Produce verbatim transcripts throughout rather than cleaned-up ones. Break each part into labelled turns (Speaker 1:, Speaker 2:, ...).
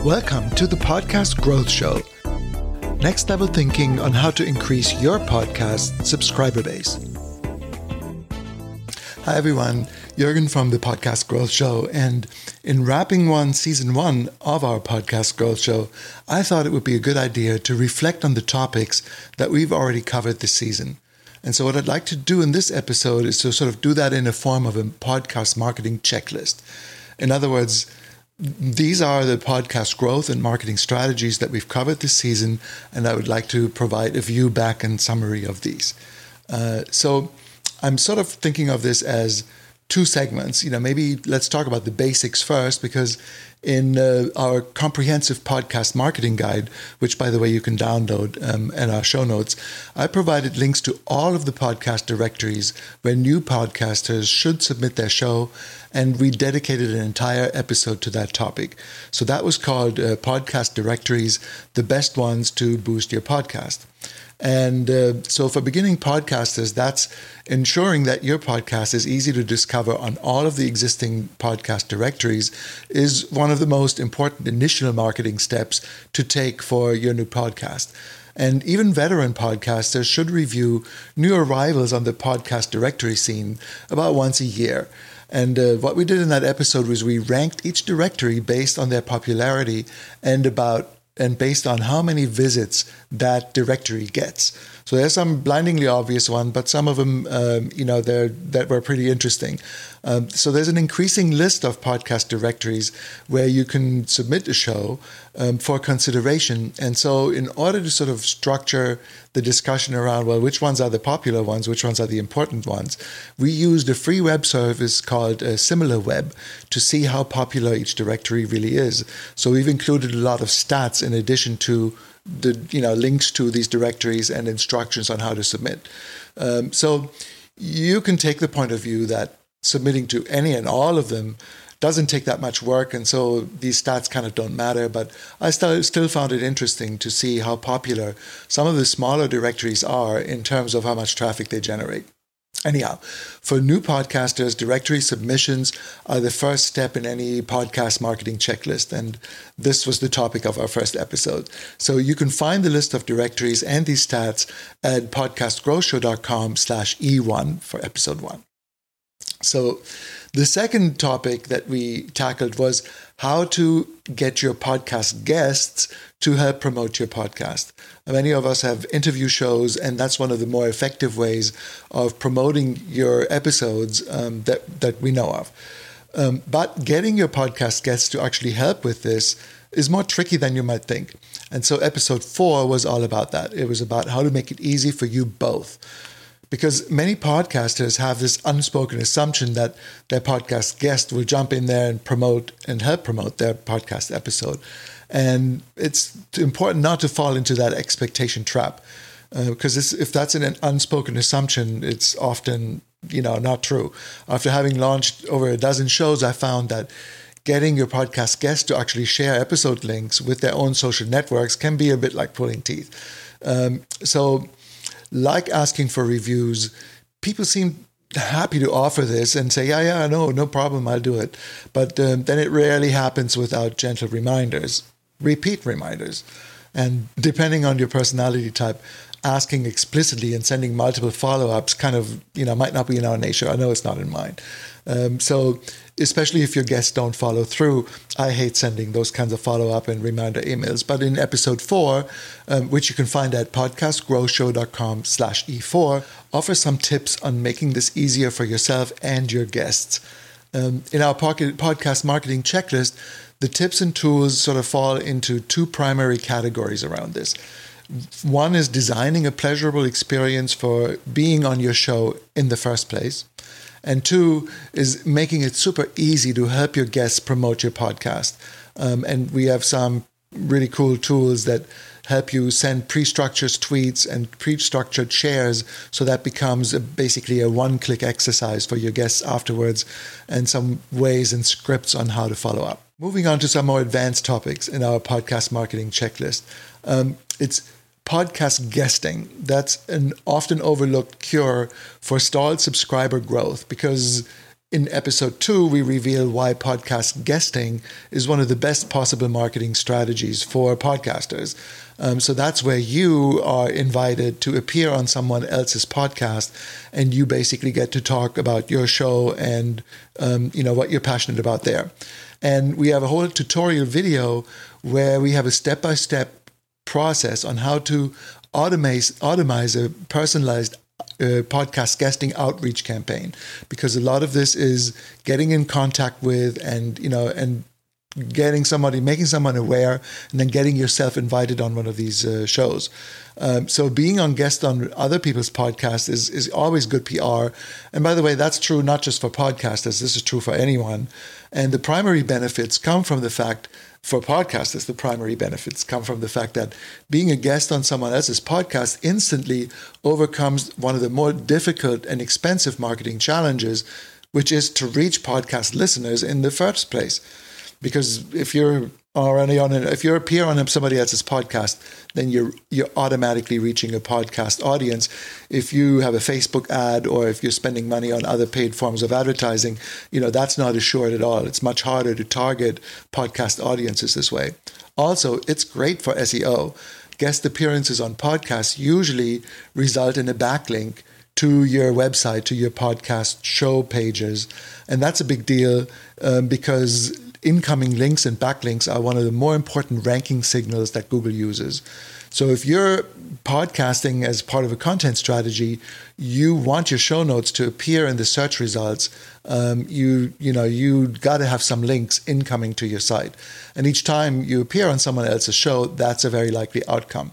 Speaker 1: Welcome to the Podcast Growth Show. Next level thinking on how to increase your podcast subscriber base. Hi everyone, Jürgen from the Podcast Growth Show, and in wrapping one season one of our Podcast Growth Show, I thought it would be a good idea to reflect on the topics that we've already covered this season. And so what I'd like to do in this episode is to sort of do that in a form of a podcast marketing checklist. In other words, these are the podcast growth and marketing strategies that we've covered this season, and I would like to provide a view back and summary of these. Uh, so I'm sort of thinking of this as two segments. You know, maybe let's talk about the basics first, because in uh, our comprehensive podcast marketing guide, which, by the way, you can download um, in our show notes, I provided links to all of the podcast directories where new podcasters should submit their show, and we dedicated an entire episode to that topic. So that was called uh, Podcast Directories, the best ones to boost your podcast. And uh, so for beginning podcasters, that's ensuring that your podcast is easy to discover on all of the existing podcast directories is one of the most important initial marketing steps to take for your new podcast. And even veteran podcasters should review new arrivals on the podcast directory scene about once a year. And uh, what we did in that episode was we ranked each directory based on their popularity and about and based on how many visits that directory gets. So there's some blindingly obvious one, but some of them, um, you know, they're, that were pretty interesting. Um, so there's an increasing list of podcast directories where you can submit a show um, for consideration. And so in order to sort of structure the discussion around, well, which ones are the popular ones, which ones are the important ones, we used a free web service called uh, SimilarWeb to see how popular each directory really is. So we've included a lot of stats in addition to the you know links to these directories and instructions on how to submit. Um, so you can take the point of view that submitting to any and all of them doesn't take that much work, and so these stats kind of don't matter. But I still still found it interesting to see how popular some of the smaller directories are in terms of how much traffic they generate. Anyhow, for new podcasters, directory submissions are the first step in any podcast marketing checklist, and this was the topic of our first episode. So you can find the list of directories and these stats at podcastgrowshow.com slash E1 for episode one. So the second topic that we tackled was how to get your podcast guests to help promote your podcast. Many of us have interview shows, and that's one of the more effective ways of promoting your episodes um, that, that we know of. Um, but getting your podcast guests to actually help with this is more tricky than you might think. And so episode four was all about that. It was about how to make it easy for you both. Because many podcasters have this unspoken assumption that their podcast guest will jump in there and promote and help promote their podcast episode. And it's important not to fall into that expectation trap. Uh, because it's, if that's an unspoken assumption, it's often, you know, not true. After having launched over a dozen shows, I found that getting your podcast guests to actually share episode links with their own social networks can be a bit like pulling teeth. Um, so like asking for reviews, people seem happy to offer this and say, yeah, yeah, no, no problem, I'll do it. But um, then it rarely happens without gentle reminders, repeat reminders. And depending on your personality type, asking explicitly and sending multiple follow-ups kind of, you know, might not be in our nature. I know it's not in mine. Um, so especially if your guests don't follow through, I hate sending those kinds of follow-up and reminder emails. But in episode four, um, which you can find at podcastgrowshow.com slash E4, offers some tips on making this easier for yourself and your guests. Um, in our pocket, podcast marketing checklist, the tips and tools sort of fall into two primary categories around this. One is designing a pleasurable experience for being on your show in the first place. And two is making it super easy to help your guests promote your podcast. Um, and we have some really cool tools that help you send pre-structured tweets and pre-structured shares, so that becomes a, basically a one-click exercise for your guests afterwards, and some ways and scripts on how to follow up. Moving on to some more advanced topics in our podcast marketing checklist. Um, it's podcast guesting. That's an often overlooked cure for stalled subscriber growth, because in episode two, we reveal why podcast guesting is one of the best possible marketing strategies for podcasters. Um, so that's where you are invited to appear on someone else's podcast, and you basically get to talk about your show and um, you know what you're passionate about there. And we have a whole tutorial video where we have a step-by-step process on how to automate, automize a personalized Uh, podcast guesting outreach campaign, because a lot of this is getting in contact with and you know and getting somebody, making someone aware, and then getting yourself invited on one of these uh, shows. Um, so being on guest on other people's podcasts is is always good P R. And by the way, that's true not just for podcasters. This is true for anyone. And the primary benefits come from the fact, for podcasters, the primary benefits come from the fact that being a guest on someone else's podcast instantly overcomes one of the more difficult and expensive marketing challenges, which is to reach podcast listeners in the first place. Because if you're already on, a, if you appear on somebody else's podcast, then you're you're automatically reaching a podcast audience. If you have a Facebook ad, or if you're spending money on other paid forms of advertising, you know that's not assured at all. It's much harder to target podcast audiences this way. Also, it's great for S E O. Guest appearances on podcasts usually result in a backlink to your website, to your podcast show pages, and that's a big deal um, because incoming links and backlinks are one of the more important ranking signals that Google uses. So if you're podcasting as part of a content strategy, you want your show notes to appear in the search results. Um, you you know you got to have some links incoming to your site, and each time you appear on someone else's show, that's a very likely outcome.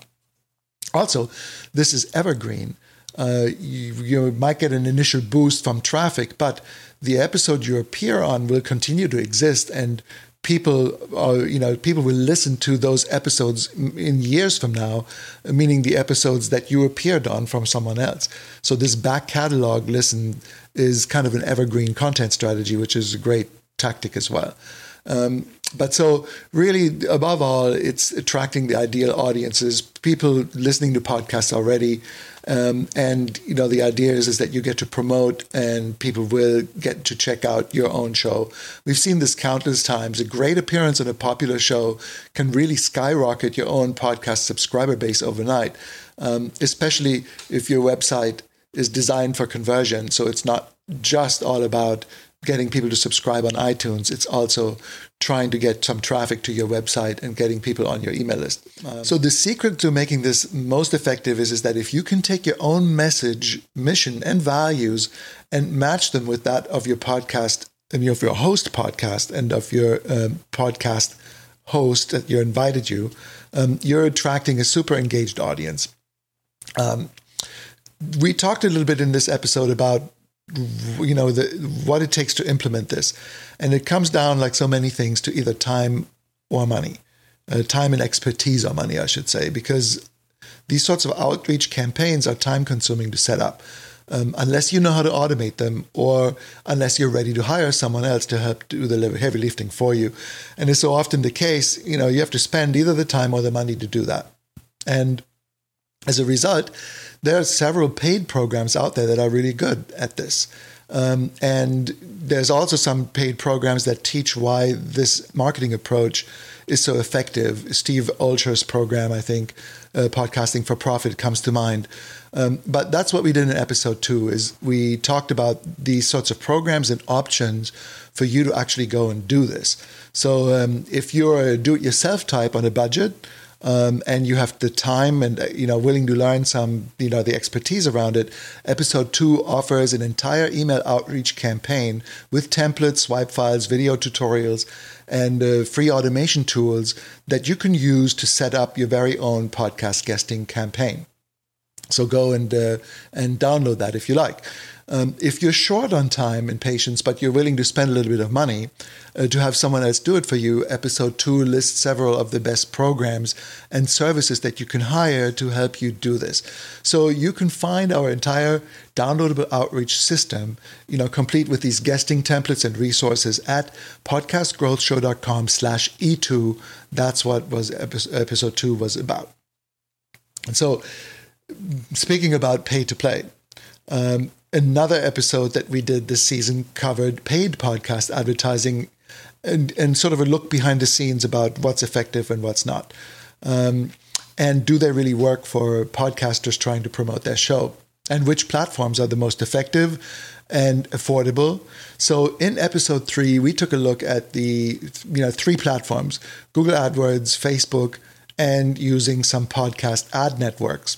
Speaker 1: Also, this is evergreen. Uh, you, you might get an initial boost from traffic, but the episode you appear on will continue to exist, and people are, you know, people will listen to those episodes in years from now, meaning the episodes that you appeared on from someone else. So this back catalog listen is kind of an evergreen content strategy, which is a great tactic as well. Um, but so really, above all, it's attracting the ideal audiences, people listening to podcasts already. Um, and, you know, the idea is, is that you get to promote and people will get to check out your own show. We've seen this countless times. A great appearance on a popular show can really skyrocket your own podcast subscriber base overnight, um, especially if your website is designed for conversion. So it's not just all about getting people to subscribe on iTunes. It's also trying to get some traffic to your website and getting people on your email list. Um, so the secret to making this most effective is, is that if you can take your own message, mission, and values and match them with that of your podcast, and of your host podcast and of your um, podcast host that you invited you, um, you're attracting a super engaged audience. Um, we talked a little bit in this episode about you know, the, what it takes to implement this. And it comes down, like so many things, to either time or money, uh, time and expertise or money, I should say, because these sorts of outreach campaigns are time consuming to set up. Um, unless you know how to automate them, or unless you're ready to hire someone else to help do the heavy lifting for you. And it's so often the case, you know, you have to spend either the time or the money to do that. And as a result, there are several paid programs out there that are really good at this. Um, and there's also some paid programs that teach why this marketing approach is so effective. Steve Olsher's program, I think, uh, Podcasting for Profit comes to mind. Um, but that's what we did in episode two, is we talked about these sorts of programs and options for you to actually go and do this. So um, if you're a do-it-yourself type on a budget, Um, and you have the time and, you know, willing to learn some, you know, the expertise around it, episode two offers an entire email outreach campaign with templates, swipe files, video tutorials, and uh, free automation tools that you can use to set up your very own podcast guesting campaign. So go and uh, and download that if you like. Um, if you're short on time and patience, but you're willing to spend a little bit of money uh, to have someone else do it for you, episode two lists several of the best programs and services that you can hire to help you do this. So you can find our entire downloadable outreach system, you know, complete with these guesting templates and resources at podcastgrowthshow.com slash E2. That's what was episode two was about. And so, speaking about pay to play, um, another episode that we did this season covered paid podcast advertising and, and sort of a look behind the scenes about what's effective and what's not. Um, and do they really work for podcasters trying to promote their show? And which platforms are the most effective and affordable? So in episode three, we took a look at the you know three platforms: Google AdWords, Facebook, and using some podcast ad networks.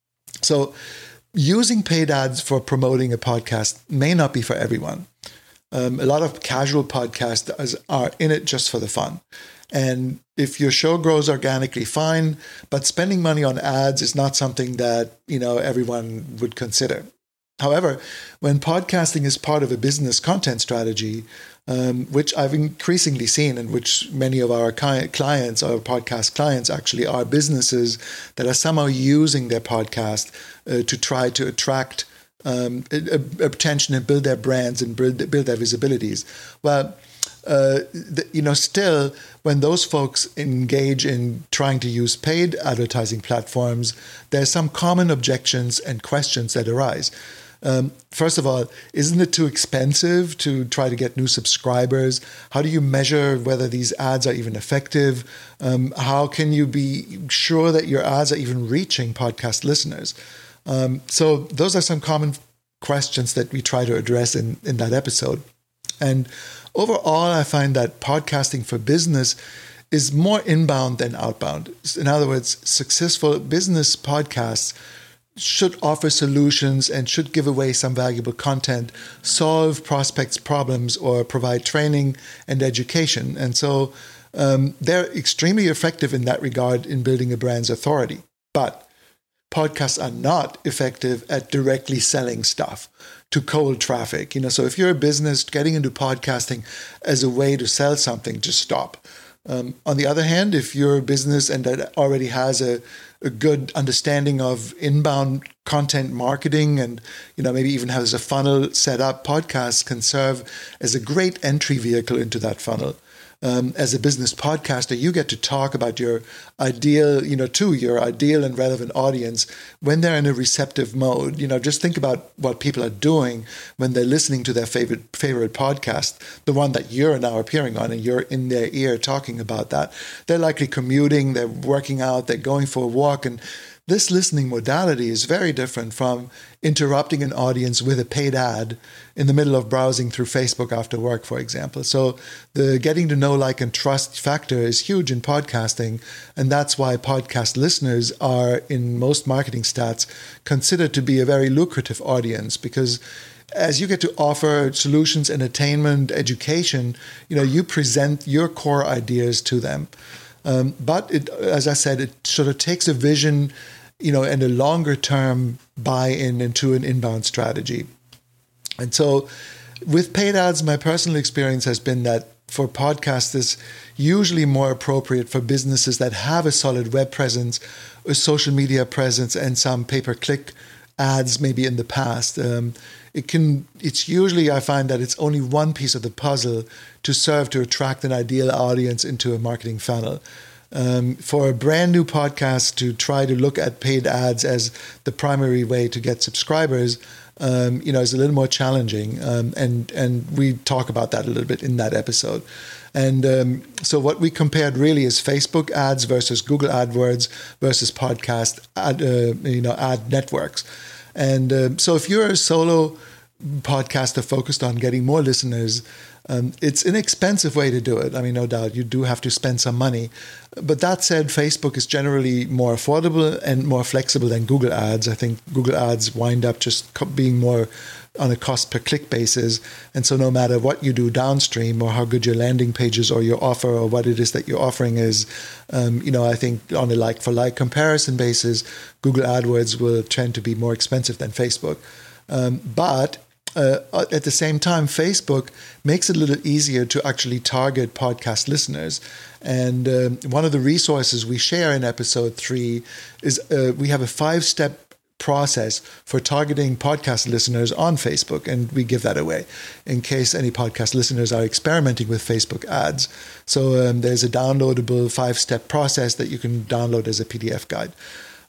Speaker 1: So using paid ads for promoting a podcast may not be for everyone. Um, a lot of casual podcasters are in it just for the fun. And if your show grows organically, fine, but spending money on ads is not something that, you know, everyone would consider. However, when podcasting is part of a business content strategy, um, which I've increasingly seen and which many of our clients, our podcast clients actually are businesses that are somehow using their podcast uh, to try to attract um, attention and build their brands and build, build their visibilities. Well, Uh, the, you know, still, when those folks engage in trying to use paid advertising platforms, there's some common objections and questions that arise. Um, first of all, isn't it too expensive to try to get new subscribers? How do you measure whether these ads are even effective? Um, how can you be sure that your ads are even reaching podcast listeners? Um, so those are some common questions that we try to address in, in that episode. And overall, I find that podcasting for business is more inbound than outbound. In other words, successful business podcasts should offer solutions and should give away some valuable content, solve prospects' problems, or provide training and education. And so um, they're extremely effective in that regard in building a brand's authority. But podcasts are not effective at directly selling stuff to cold traffic. You know, so if you're a business getting into podcasting as a way to sell something, just stop. Um, on the other hand, if you're a business and that already has a, a good understanding of inbound content marketing and, you know, maybe even has a funnel set up, podcasts can serve as a great entry vehicle into that funnel. Um, as a business podcaster, you get to talk about your ideal, you know, to your ideal and relevant audience when they're in a receptive mode. You know, just think about what people are doing when they're listening to their favorite favorite podcast, the one that you're now appearing on, and you're in their ear talking about that. They're likely commuting, they're working out, they're going for a walk, and this listening modality is very different from interrupting an audience with a paid ad in the middle of browsing through Facebook after work, for example. So the getting to know, like, and trust factor is huge in podcasting. And that's why podcast listeners are, in most marketing stats, considered to be a very lucrative audience, because as you get to offer solutions, entertainment, education, you know, you present your core ideas to them. Um, but it, as I said, it sort of takes a vision, you know, and a longer term buy-in into an inbound strategy. And so with paid ads, my personal experience has been that for podcasts, it's usually more appropriate for businesses that have a solid web presence, a social media presence, and some pay-per-click ads maybe in the past. Um, it can, it's usually, I find that it's only one piece of the puzzle to serve to attract an ideal audience into a marketing funnel. Um, for a brand new podcast to try to look at paid ads as the primary way to get subscribers, um, you know, is a little more challenging. Um, and, and we talk about that a little bit in that episode. And um, so what we compared really is Facebook ads versus Google AdWords versus podcast ad, uh, you know, ad networks. And uh, so if you're a solo podcaster focused on getting more listeners, um, it's an expensive way to do it. I mean, no doubt you do have to spend some money. But that said, Facebook is generally more affordable and more flexible than Google Ads. I think Google Ads wind up just being more on a cost per click basis. And so no matter what you do downstream or how good your landing pages or your offer or what it is that you're offering is, um, you know, I think on a like for like comparison basis, Google AdWords will tend to be more expensive than Facebook. Um, but uh, at the same time, Facebook makes it a little easier to actually target podcast listeners. And um, one of the resources we share in episode three is uh, we have a five-step process for targeting podcast listeners on Facebook, and we give that away in case any podcast listeners are experimenting with Facebook ads. So um, there's a downloadable five-step process that you can download as a P D F guide.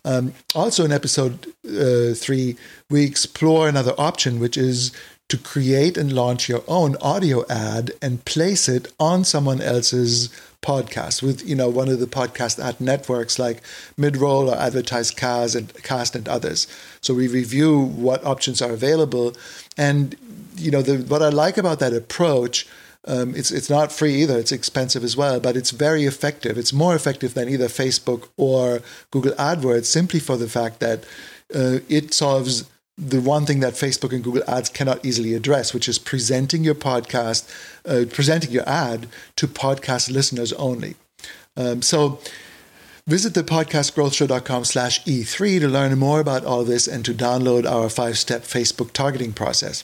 Speaker 1: Um, also in episode uh, three, we explore another option, which is to create and launch your own audio ad and place it on someone else's podcast with, you know, one of the podcast ad networks like Midroll or Advertise Cast and Cast and others. So we review what options are available. And, you know, the, what I like about that approach, um, it's it's not free either. It's expensive as well, but it's very effective. It's more effective than either Facebook or Google AdWords, simply for the fact that uh, it solves the one thing that Facebook and Google Ads cannot easily address, which is presenting your podcast, uh, presenting your ad to podcast listeners only. Um, so visit the podcastgrowthshow.com slash E3 to learn more about all this and to download our five-step Facebook targeting process.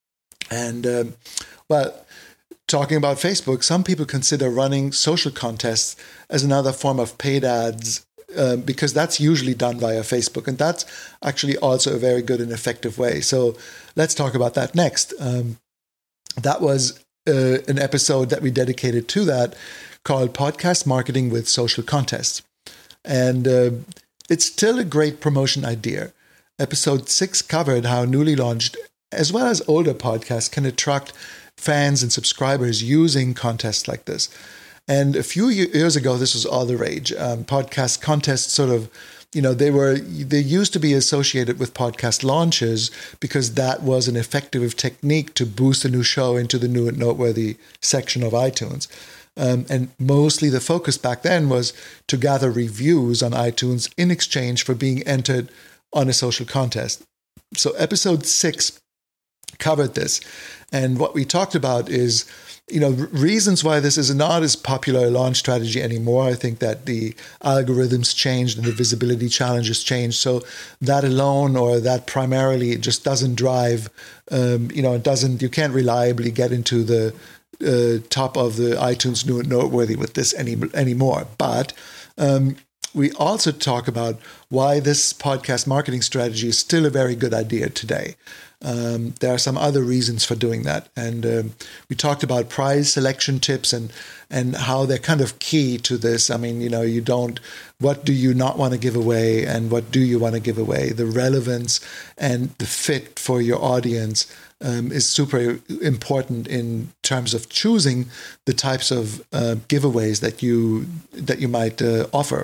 Speaker 1: And, um, well, talking about Facebook, some people consider running social contests as another form of paid ads, Um, because that's usually done via Facebook. And that's actually also a very good and effective way. So let's talk about that next. Um, that was uh, an episode that we dedicated to that called Podcast Marketing with Social Contests. And uh, it's still a great promotion idea. Episode six covered how newly launched, as well as older podcasts, can attract fans and subscribers using contests like this. And a few years ago, this was all the rage. Um, podcast contests sort of, you know, they were, they used to be associated with podcast launches because that was an effective technique to boost a new show into the new and noteworthy section of iTunes. Um, and mostly the focus back then was to gather reviews on iTunes in exchange for being entered on a social contest. So episode six covered this. And what we talked about is, you know, reasons why this is not as popular a launch strategy anymore. I think that the algorithms changed and the visibility challenges changed. So that alone, or that primarily, just doesn't drive, um, you know, it doesn't, you can't reliably get into the uh, top of the iTunes new and noteworthy with this any anymore. But um, we also talk about why this podcast marketing strategy is still a very good idea today. Um, there are some other reasons for doing that. And um, we talked about prize selection tips and and how they're kind of key to this. I mean, you know, you don't, what do you not want to give away and what do you want to give away? The relevance and the fit for your audience um, is super important in terms of choosing the types of uh, giveaways that you, that you might uh, offer.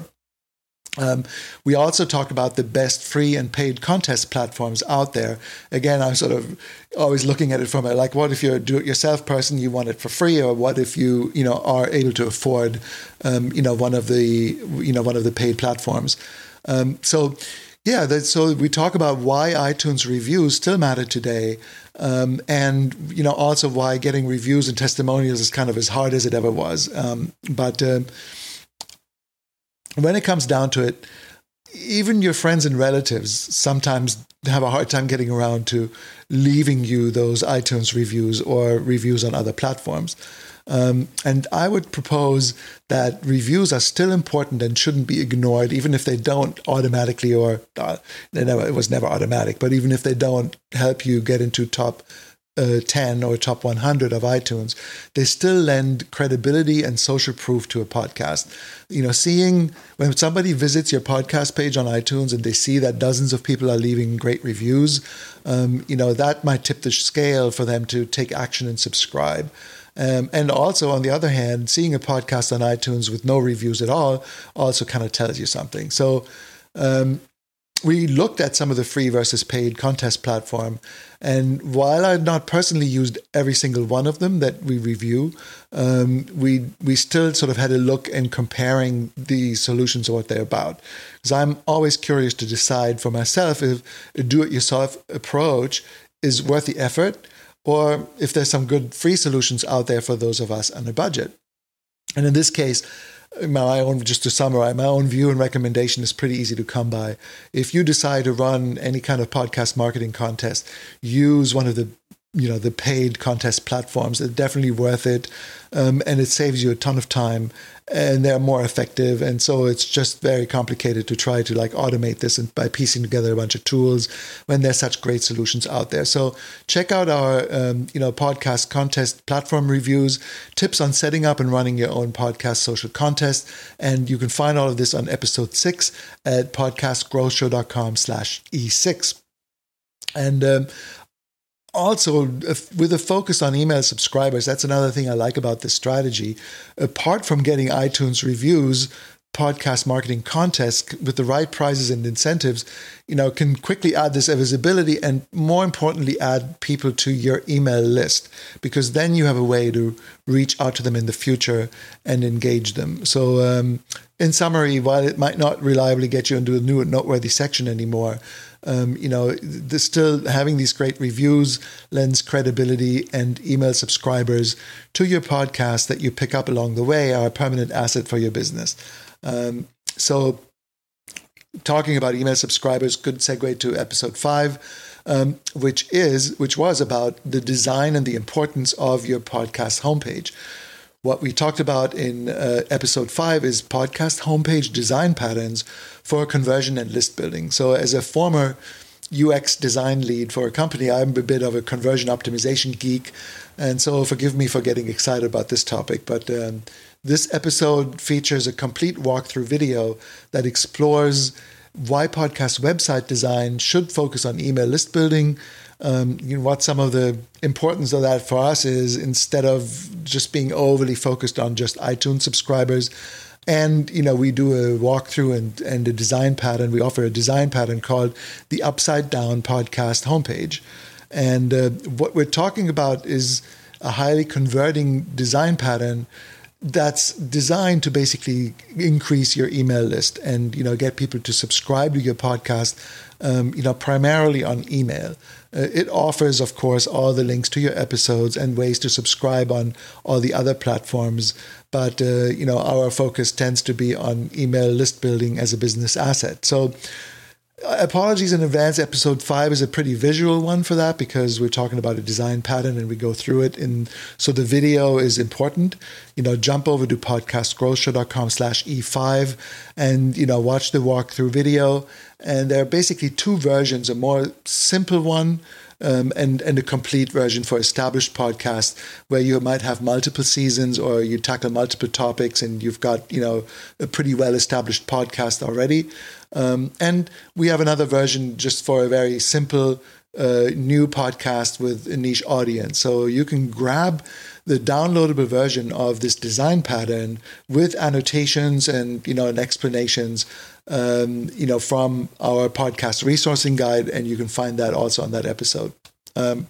Speaker 1: Um, we also talk about the best free and paid contest platforms out there. Again, I'm sort of always looking at it from a, like, what if you're a do-it-yourself person, you want it for free, or what if you, you know, are able to afford, um, you know, one of the, you know, one of the paid platforms. Um, so, yeah, that, so we talk about why iTunes reviews still matter today, um, and you know, also why getting reviews and testimonials is kind of as hard as it ever was. Um, but uh, when it comes down to it, even your friends and relatives sometimes have a hard time getting around to leaving you those iTunes reviews or reviews on other platforms. Um, and I would propose that reviews are still important and shouldn't be ignored, even if they don't automatically, or uh, they never, it was never automatic, but even if they don't help you get into top Uh, ten or top one hundred of iTunes, they still lend credibility and social proof to a podcast. You know, seeing when somebody visits your podcast page on iTunes and they see that dozens of people are leaving great reviews, um, you know, that might tip the scale for them to take action and subscribe. Um, and also, on the other hand, seeing a podcast on iTunes with no reviews at all also kind of tells you something. So, um, we looked at some of the free versus paid contest platform, and while I had not personally used every single one of them that we review, um, we we still sort of had a look in comparing the solutions or what they're about. Because I'm always curious to decide for myself if a do-it-yourself approach is worth the effort, or if there's some good free solutions out there for those of us on a budget. And in this case, my own, just to summarize, my own view and recommendation is pretty easy to come by. If you decide to run any kind of podcast marketing contest, use one of the you know, the paid contest platforms. They're definitely worth it. Um, and it saves you a ton of time, and they're more effective. And so it's just very complicated to try to like automate this and by piecing together a bunch of tools when there's such great solutions out there. So check out our, um, you know, podcast contest platform reviews, tips on setting up and running your own podcast social contest. And you can find all of this on episode six at podcastgrowthshow.com slash E6. And, um, Also, with a focus on email subscribers, that's another thing I like about this strategy. Apart from getting iTunes reviews, podcast marketing contests with the right prizes and incentives, you know, can quickly add this visibility and, more importantly, add people to your email list, because then you have a way to reach out to them in the future and engage them. So, um, in summary, while it might not reliably get you into a new and noteworthy section anymore, Um, you know, the, still having these great reviews lends credibility, and email subscribers to your podcast that you pick up along the way are a permanent asset for your business. Um, so talking about email subscribers, good segue to episode five, um, which is, which was about the design and the importance of your podcast homepage. What we talked about in uh, episode five is podcast homepage design patterns for conversion and list building. So as a former U X design lead for a company, I'm a bit of a conversion optimization geek. And so forgive me for getting excited about this topic. But um, this episode features a complete walkthrough video that explores why podcast website design should focus on email list building, Um, you know, what some of the importance of that for us is, instead of just being overly focused on just iTunes subscribers. And, you know, we do a walkthrough and, and a design pattern. We offer a design pattern called the Upside Down Podcast Homepage. And uh, what we're talking about is a highly converting design pattern that's designed to basically increase your email list and, you know, get people to subscribe to your podcast, um, you know, primarily on email. Uh, it offers, of course, all the links to your episodes and ways to subscribe on all the other platforms. But, uh, you know, our focus tends to be on email list building as a business asset. So apologies in advance. Episode five is a pretty visual one for that, because we're talking about a design pattern and we go through it. And so the video is important. You know, jump over to podcastgrowthshow.com slash E5 and, you know, watch the walkthrough video. And there are basically two versions, a more simple one um, and, and a complete version for established podcasts, where you might have multiple seasons or you tackle multiple topics and you've got, you know, a pretty well-established podcast already. Um, and we have another version just for a very simple uh, new podcast with a niche audience. So you can grab the downloadable version of this design pattern with annotations and, you know, and explanations, um, you know, from our podcast resourcing guide, and you can find that also on that episode. Um,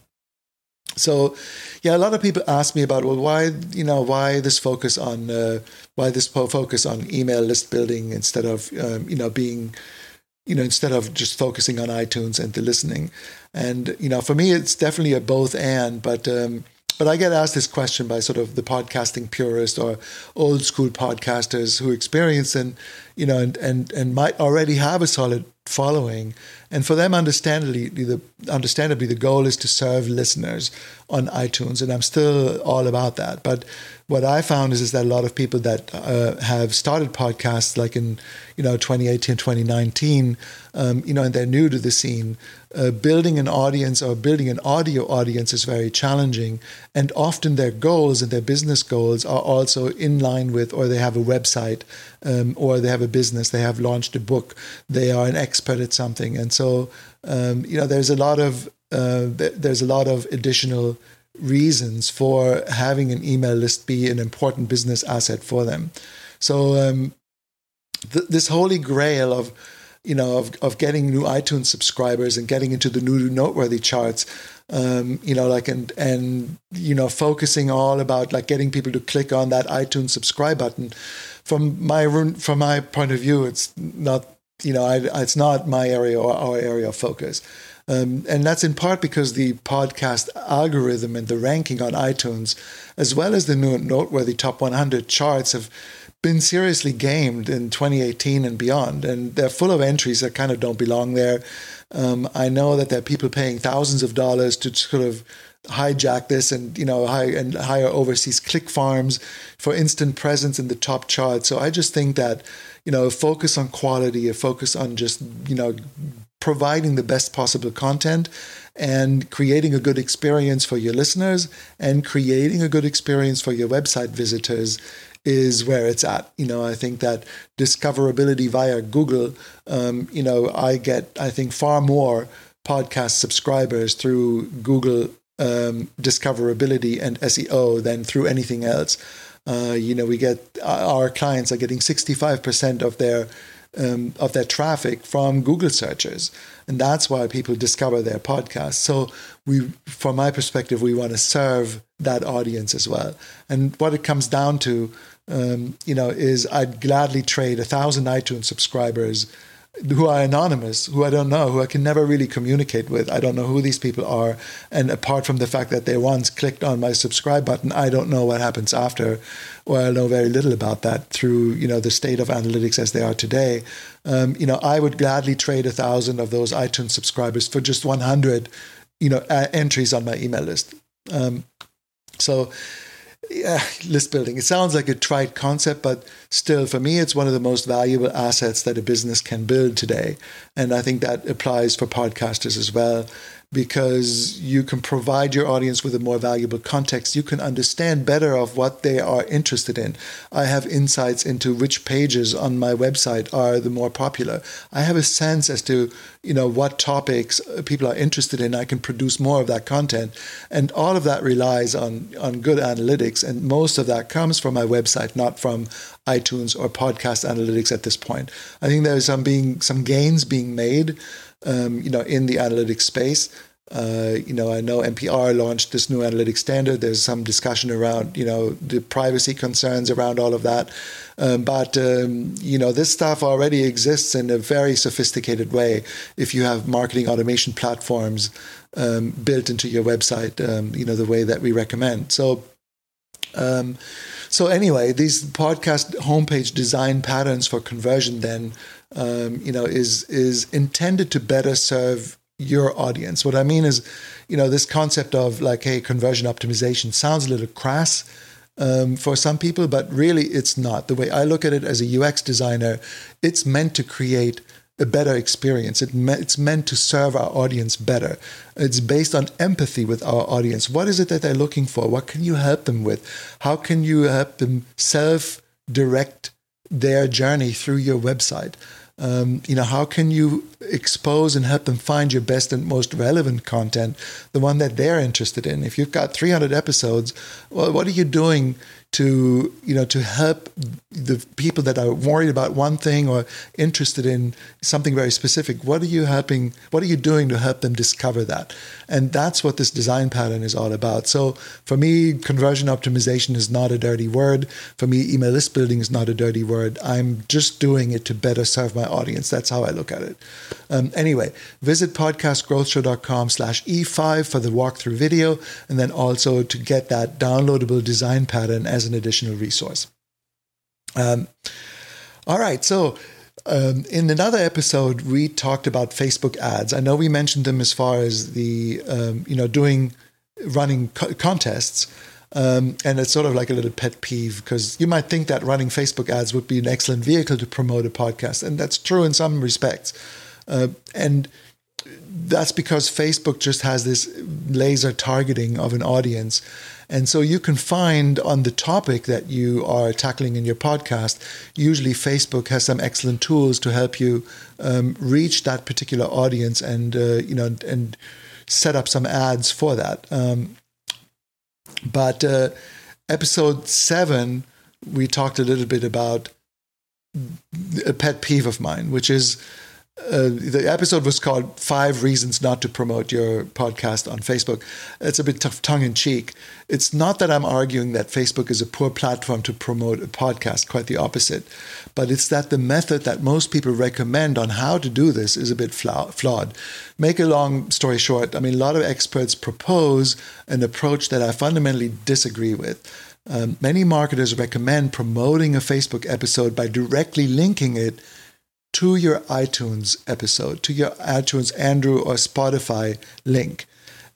Speaker 1: So, yeah, a lot of people ask me about, well, why, you know, why this focus on, uh, why this focus on email list building instead of, um, you know, being, you know, instead of just focusing on iTunes and the listening. And, you know, for me, it's definitely a both and, but, um, but I get asked this question by sort of the podcasting purist or old school podcasters who experience and, you know, and, and, and might already have a solid following. And for them, understandably, the understandably, the goal is to serve listeners on iTunes, and I'm still all about that. But what I found is, is that a lot of people that uh, have started podcasts, like in, you know, twenty eighteen, twenty nineteen, um, you know, and they're new to the scene, uh, building an audience or building an audio audience is very challenging. And often their goals and their business goals are also in line with, or they have a website, um, or they have a business, they have launched a book, they are an expert at something. And so, um, you know, there's a lot of uh, there's a lot of additional reasons for having an email list be an important business asset for them. So um, th- this holy grail of, you know, of, of getting new iTunes subscribers and getting into the new noteworthy charts, um, you know, like, and, and, you know, focusing all about like getting people to click on that iTunes subscribe button. From my, from my point of view, it's not, you know, I, it's not my area or our area of focus. Um, and that's in part because the podcast algorithm and the ranking on iTunes, as well as the new noteworthy top one hundred charts, have been seriously gamed in twenty eighteen and beyond. And they're full of entries that kind of don't belong there. Um, I know that there are people paying thousands of dollars to sort of hijack this and, you know, hire, and hire overseas click farms for instant presence in the top chart. So I just think that, you know, focus on quality, a focus on just, you know, providing the best possible content and creating a good experience for your listeners and creating a good experience for your website visitors is where it's at. You know, I think that discoverability via Google, um, you know, I get, I think, far more podcast subscribers through Google um, discoverability and S E O than through anything else. Uh, you know, we get, our clients are getting sixty-five percent of their Um, of their traffic from Google searches. And that's why people discover their podcasts. So we, from my perspective, we want to serve that audience as well. And what it comes down to, um, you know, is I'd gladly trade a thousand iTunes subscribers who are anonymous, who I don't know, who I can never really communicate with. I don't know who these people are. And apart from the fact that they once clicked on my subscribe button, I don't know what happens after, or I know very little about that through, you know, the state of analytics as they are today. Um, you know, I would gladly trade a thousand of those iTunes subscribers for just one hundred, you know, uh, entries on my email list. Um, so, yeah, list building. It sounds like a trite concept, but still, for me, it's one of the most valuable assets that a business can build today. And I think that applies for podcasters as well, because you can provide your audience with a more valuable context. You can understand better of what they are interested in. I have insights into which pages on my website are the more popular. I have a sense as to, you know, what topics people are interested in. I can produce more of that content. And all of that relies on, on good analytics. And most of that comes from my website, not from iTunes or podcast analytics at this point. I think there's some being some gains being made Um, you know, in the analytics space. Uh, you know, I know N P R launched this new analytics standard. There's some discussion around, you know, the privacy concerns around all of that. Um, but, um, you know, this stuff already exists in a very sophisticated way if you have marketing automation platforms um, built into your website, um, you know, the way that we recommend. So, um, so anyway, these podcast homepage design patterns for conversion then, Um, you know, is is intended to better serve your audience. What I mean is, you know, this concept of like, hey, conversion optimization sounds a little crass um, for some people, but really it's not. The way I look at it as a U X designer, it's meant to create a better experience. It me- it's meant to serve our audience better. It's based on empathy with our audience. What is it that they're looking for? What can you help them with? How can you help them self-direct their journey through your website? Um, you know, how can you expose and help them find your best and most relevant content, the one that they're interested in? If you've got three hundred episodes, well, what are you doing to, you know, to help the people that are worried about one thing or interested in something very specific? What are you helping, what are you doing to help them discover that? And that's what this design pattern is all about. So for me, conversion optimization is not a dirty word. For me, email list building is not a dirty word. I'm just doing it to better serve my audience. That's how I look at it. Um, anyway, visit podcastgrowthshow.com slash E5 for the walkthrough video, and then also to get that downloadable design pattern as an additional resource. Um, all right, so um, in another episode, we talked about Facebook ads. I know we mentioned them as far as the, um, you know, doing, running co- contests. Um, and it's sort of like a little pet peeve, because you might think that running Facebook ads would be an excellent vehicle to promote a podcast. And that's true in some respects. Uh, and that's because Facebook just has this laser targeting of an audience. And so you can find on the topic that you are tackling in your podcast, usually Facebook has some excellent tools to help you um, reach that particular audience and, uh, you know, and set up some ads for that. Um, but uh, episode seven, we talked a little bit about a pet peeve of mine, which is Uh, the episode was called Five Reasons Not to Promote Your Podcast on Facebook. It's a bit tough, tongue-in-cheek. It's not that I'm arguing that Facebook is a poor platform to promote a podcast, quite the opposite. But it's that the method that most people recommend on how to do this is a bit flaw- flawed. Make a long story short, I mean, a lot of experts propose an approach that I fundamentally disagree with. Um, many marketers recommend promoting a Facebook episode by directly linking it to your iTunes episode, to your iTunes, Andrew, or Spotify link.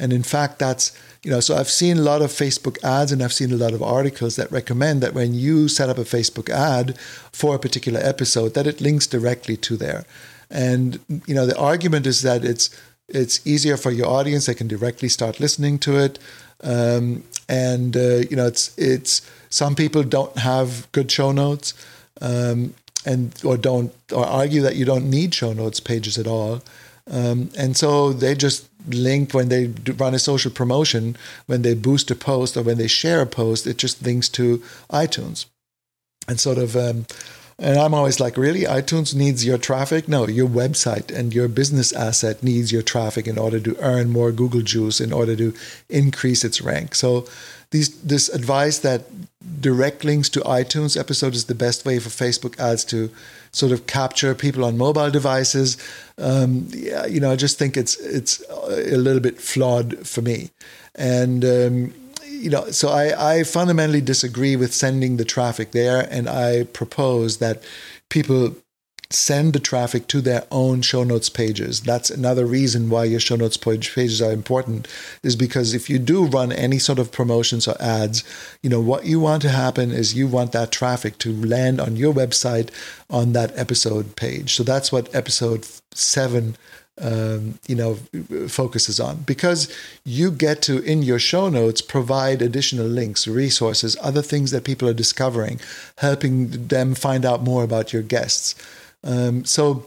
Speaker 1: And in fact, that's, you know, so I've seen a lot of Facebook ads and I've seen a lot of articles that recommend that when you set up a Facebook ad for a particular episode, that it links directly to there. And, you know, the argument is that it's it's easier for your audience. They can directly start listening to it. Um, and, uh, you know, it's it's some people don't have good show notes um, and or don't or argue that you don't need show notes pages at all. Um, and so they just link when they do run a social promotion, when they boost a post or when they share a post, it just links to iTunes. And sort of, um, and I'm always like, really? iTunes needs your traffic? No, your website and your business asset needs your traffic in order to earn more Google juice, in order to increase its rank. So these this advice that direct links to iTunes episode is the best way for Facebook ads to sort of capture people on mobile devices. Um, yeah, you know, I just think it's it's a little bit flawed for me. And, um, you know, so I, I fundamentally disagree with sending the traffic there. And I propose that people send the traffic to their own show notes pages. That's another reason why your show notes page pages are important, is because if you do run any sort of promotions or ads, you know, what you want to happen is you want that traffic to land on your website on that episode page. So that's what episode seven, um, you know, focuses on, because you get to, in your show notes, provide additional links, resources, other things that people are discovering, helping them find out more about your guests. Um, so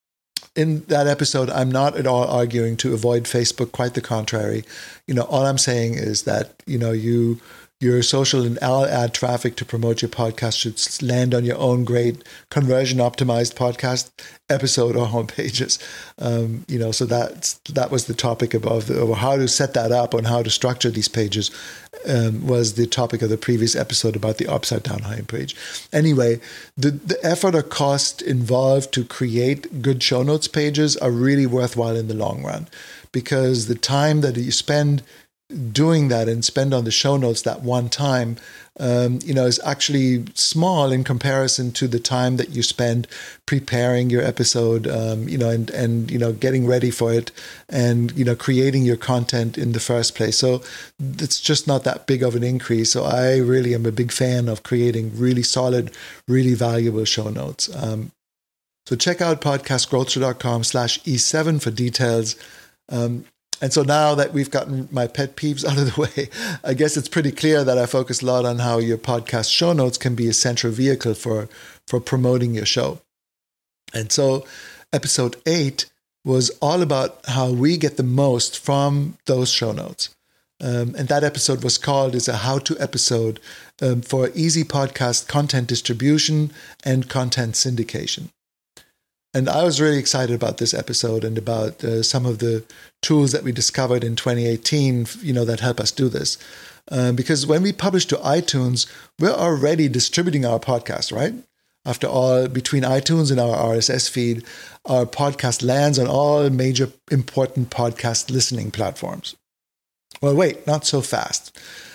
Speaker 1: in that episode, I'm not at all arguing to avoid Facebook. Quite the contrary. You know, all I'm saying is that, you know, you, your social and ad traffic to promote your podcast should land on your own great conversion optimized podcast episode or home pages. Um, you know, so that's, that was the topic above, the, or how to set that up and how to structure these pages. Um, was the topic of the previous episode about the upside down homepage. Anyway, the, the effort or cost involved to create good show notes pages are really worthwhile in the long run, because the time that you spend doing that and spend on the show notes that one time, um, you know, is actually small in comparison to the time that you spend preparing your episode, um, you know, and, and, you know, getting ready for it and, you know, creating your content in the first place. So it's just not that big of an increase. So I really am a big fan of creating really solid, really valuable show notes. Um, so check out podcastgrowthshow.com slash E7 for details. Um, And so now that we've gotten my pet peeves out of the way, I guess it's pretty clear that I focus a lot on how your podcast show notes can be a central vehicle for, for promoting your show. And so episode eight was all about how we get the most from those show notes. Um, and that episode was called, is a how-to episode um, for easy podcast content distribution and content syndication. And I was really excited about this episode and about uh, some of the tools that we discovered in twenty eighteen, you know, that help us do this. Uh, because when we publish to iTunes, we're already distributing our podcast, right? After all, between iTunes and our R S S feed, our podcast lands on all major important podcast listening platforms. Well, wait, not so fast.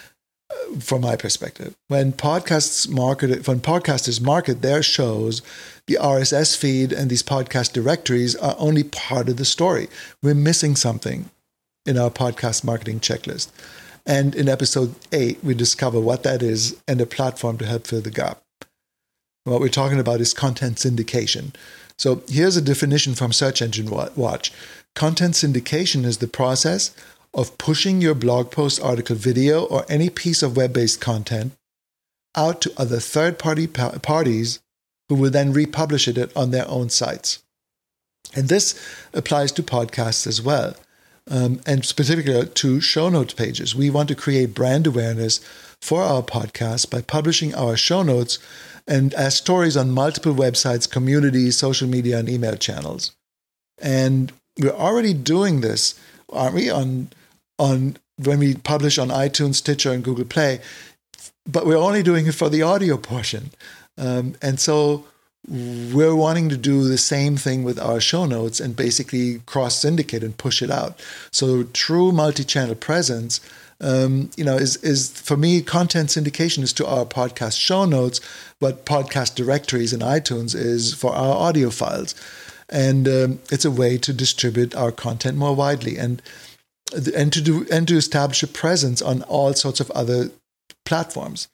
Speaker 1: From my perspective, when podcasts market, when podcasters market their shows, the R S S feed and these podcast directories are only part of the story. We're missing something in our podcast marketing checklist. And in episode eight, we discover what that is and a platform to help fill the gap. What we're talking about is content syndication. So here's a definition from Search Engine Watch. Content syndication is the process of pushing your blog post, article, video, or any piece of web-based content out to other third-party pa- parties who will then republish it on their own sites. And this applies to podcasts as well, um, and specifically to show notes pages. We want to create brand awareness for our podcast by publishing our show notes and as stories on multiple websites, communities, social media, and email channels. And we're already doing this, aren't we, on on when we publish on iTunes, Stitcher, and Google Play, but we're only doing it for the audio portion. Um, and so we're wanting to do the same thing with our show notes and basically cross-syndicate and push it out. So true multi-channel presence, um, you know, is, is for me, content syndication is to our podcast show notes what podcast directories in iTunes is for our audio files. And um, it's a way to distribute our content more widely. And and to do and to establish a presence on all sorts of other platforms.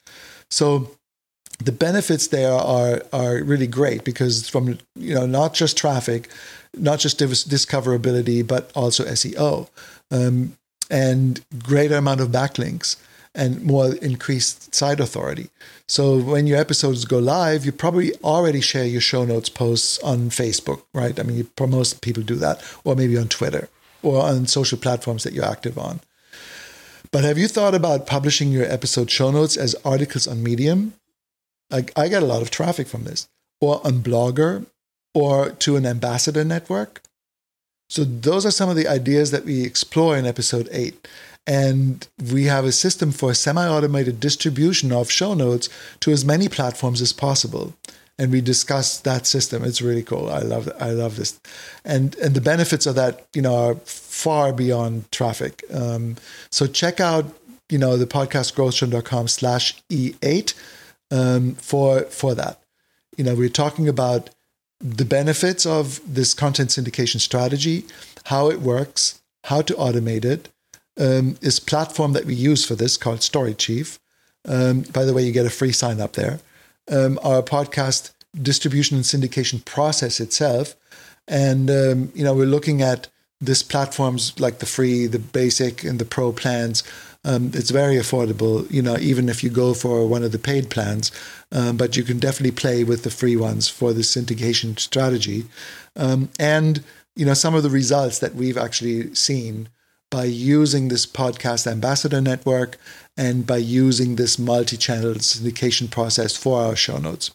Speaker 1: So the benefits there are are really great, because from, you know, not just traffic, not just dis- discoverability, but also S E O, um, and greater amount of backlinks and more increased site authority. So when your episodes go live, you probably already share your show notes posts on Facebook, right? I mean, you, most people do that, or maybe on Twitter or on social platforms that you're active on. But have you thought about publishing your episode show notes as articles on Medium? I, I get a lot of traffic from this, or on Blogger, or to an ambassador network. So those are some of the ideas that we explore in episode eight. And we have a system for semi-automated distribution of show notes to as many platforms as possible. And we discuss that system. It's really cool. I love I love this. And and the benefits of that, you know, are far beyond traffic. Um, so check out, you know, the podcastgrowthshow.com slash E8 um, for for that. You know, we're talking about the benefits of this content syndication strategy, how it works, how to automate it. Um, this platform that we use for this called StoryChief. Um, by the way, you get a free sign up there. Um, our podcast distribution and syndication process itself. And, um, you know, we're looking at this platforms like the free, the basic, and the pro plans. Um, it's very affordable, you know, even if you go for one of the paid plans. Um, but you can definitely play with the free ones for the syndication strategy. Um, and, you know, some of the results that we've actually seen by using this podcast ambassador network and by using this multi-channel syndication process for our show notes.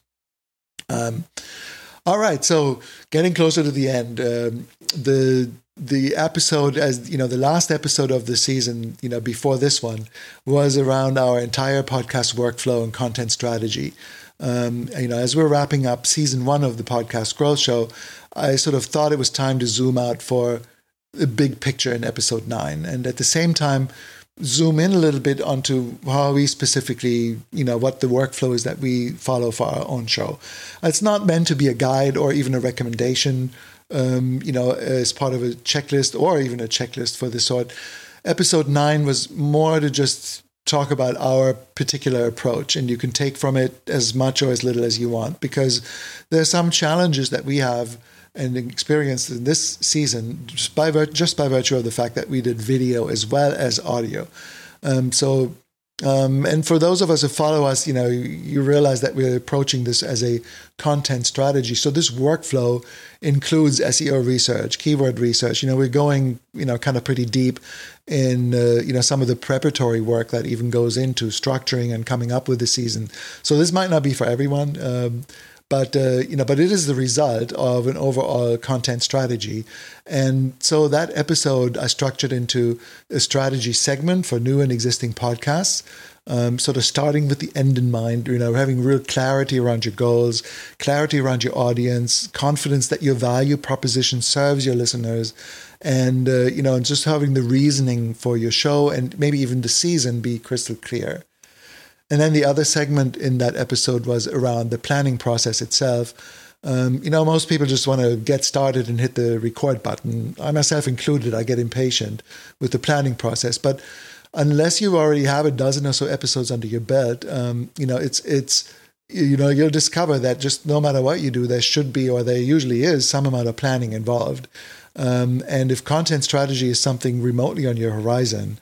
Speaker 1: Um, all right, so getting closer to the end, um, the the episode, as you know, the last episode of the season, you know, before this one, was around our entire podcast workflow and content strategy. Um, you know, as we're wrapping up season one of the Podcast Growth Show, I sort of thought it was time to zoom out for the big picture in episode nine, and at the same time zoom in a little bit onto how we specifically, you know, what the workflow is that we follow for our own show. It's not meant to be a guide or even a recommendation, um, you know, as part of a checklist or even a checklist for this sort. Episode nine was more to just talk about our particular approach, and you can take from it as much or as little as you want, because there are some challenges that we have and experienced in this season just by vir- just by virtue of the fact that we did video as well as audio. Um, so, um, and for those of us who follow us, you know, you, you realize that we're approaching this as a content strategy. So this workflow includes S E O research, keyword research. You know, we're going, you know, kind of pretty deep in, uh, you know, some of the preparatory work that even goes into structuring and coming up with the season. So this might not be for everyone. Um, But, uh, you know, but it is the result of an overall content strategy. And so that episode I structured into a strategy segment for new and existing podcasts, um, sort of starting with the end in mind, you know, having real clarity around your goals, clarity around your audience, confidence that your value proposition serves your listeners, and, uh, you know, and just having the reasoning for your show and maybe even the season be crystal clear. And then the other segment in that episode was around the planning process itself. Um, you know, most people just want to get started and hit the record button. I myself included, I get impatient with the planning process. But unless you already have a dozen or so episodes under your belt, um, you know, it's it's you know, you'll discover that just no matter what you do, there should be, or there usually is, some amount of planning involved. Um, and if content strategy is something remotely on your horizon,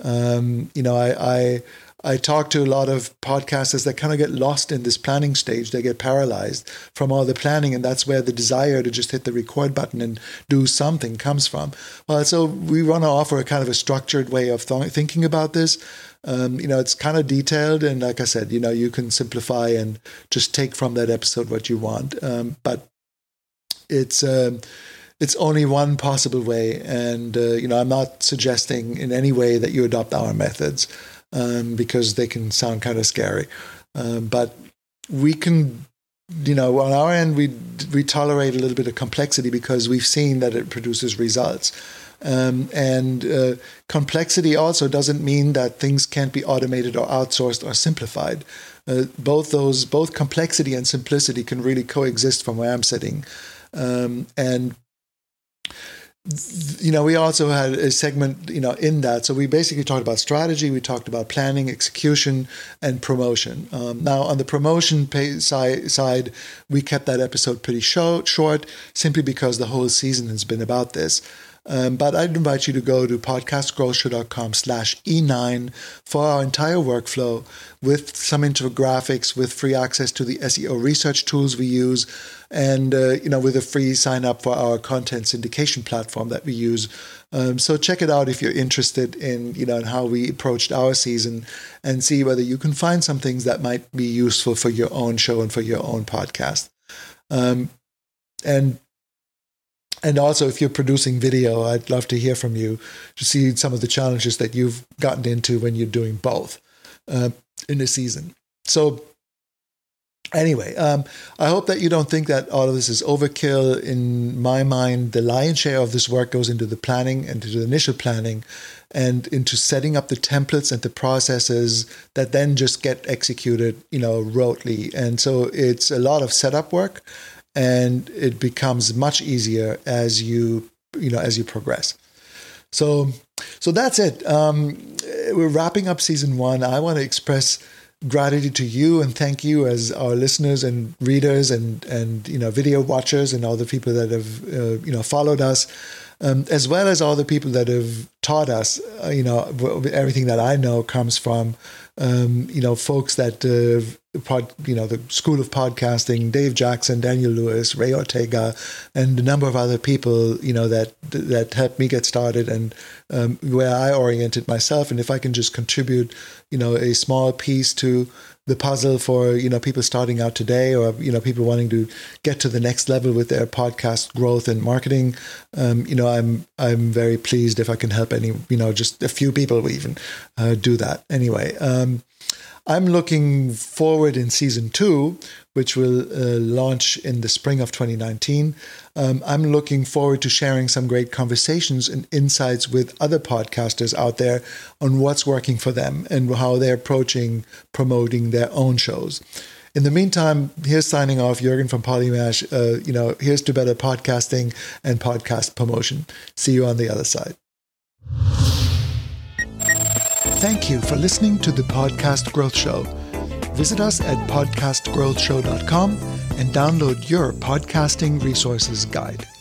Speaker 1: um, you know, I. I I talk to a lot of podcasters that kind of get lost in this planning stage. They get paralyzed from all the planning, and that's where the desire to just hit the record button and do something comes from. Well, so we want to offer a kind of a structured way of th- thinking about this. Um, you know, it's kind of detailed, and like I said, you know, you can simplify and just take from that episode what you want. Um, but it's um, it's only one possible way, and uh, you know, I'm not suggesting in any way that you adopt our methods. Um, because they can sound kind of scary. Um, but we can, you know, on our end, we we tolerate a little bit of complexity because we've seen that it produces results. Um, and uh, complexity also doesn't mean that things can't be automated or outsourced or simplified. Uh, both those, both complexity and simplicity can really coexist from where I'm sitting. Um, and you know, we also had a segment, you know, in that. So we basically talked about strategy, we talked about planning, execution, and promotion. Um, now, on the promotion pay side, side, we kept that episode pretty short, short, simply because the whole season has been about this. Um, but I'd invite you to go to podcastgrowthshow.com slash E9 for our entire workflow with some infographics, with free access to the S E O research tools we use, and, uh, you know, with a free sign up for our content syndication platform that we use. Um, so check it out if you're interested in, you know, in how we approached our season, and see whether you can find some things that might be useful for your own show and for your own podcast. Um, and And also, if you're producing video, I'd love to hear from you to see some of the challenges that you've gotten into when you're doing both uh, in a season. So anyway, um, I hope that you don't think that all of this is overkill. In my mind, the lion's share of this work goes into the planning and into the initial planning and into setting up the templates and the processes that then just get executed, you know, rotely. And so it's a lot of setup work. And it becomes much easier as you, you know, as you progress. So, so that's it. Um, we're wrapping up season one. I want to express gratitude to you and thank you as our listeners and readers and and you know video watchers and all the people that have uh, you know followed us, um, as well as all the people that have taught us. Uh, you know, everything that I know comes from um, you know folks that. Uh, Pod, you know, the School of Podcasting, Dave Jackson, Daniel Lewis, Ray Ortega, and a number of other people, you know, that that helped me get started and um, where I oriented myself. And if I can just contribute, you know, a small piece to the puzzle for, you know, people starting out today, or, you know, people wanting to get to the next level with their podcast growth and marketing, um, you know, I'm I'm very pleased if I can help any, you know, just a few people even uh, do that. Anyway, um, I'm looking forward in season two, which will uh, launch in the spring of twenty nineteen. Um, I'm looking forward to sharing some great conversations and insights with other podcasters out there on what's working for them and how they're approaching promoting their own shows. In the meantime, here's signing off, Jürgen from Polymash. Uh, you know, here's to better podcasting and podcast promotion. See you on the other side. Thank you for listening to the Podcast Growth Show. Visit us at podcast growth show dot com and download your podcasting resources guide.